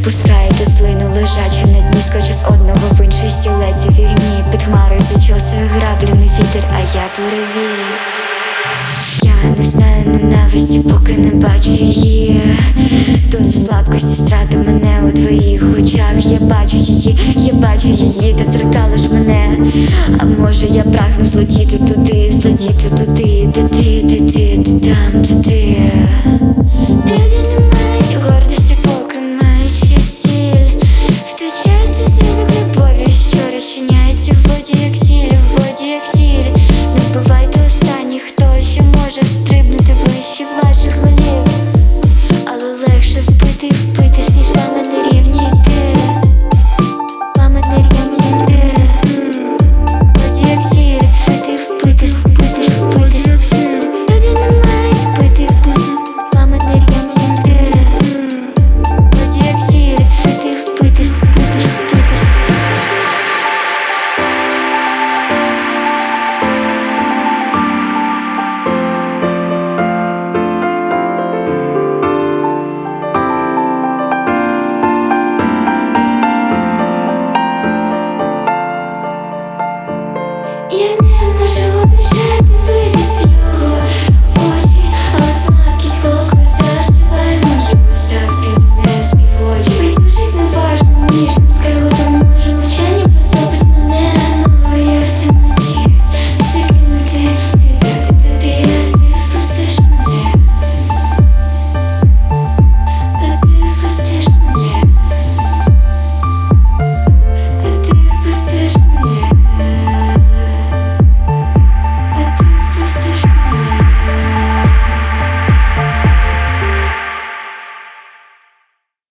Пускаєте слину лежачу на дні, скочу з одного в інший стілець у вігні. Під хмарою зачосує граблями вітер, а я буревію. Я не знаю ненависті, поки не бачу її. Дозу слабкості страти мене у твоїх очах. Я бачу її, ти дзеркалиш мене. А може я прагну злетіти туди, де ти там, туди.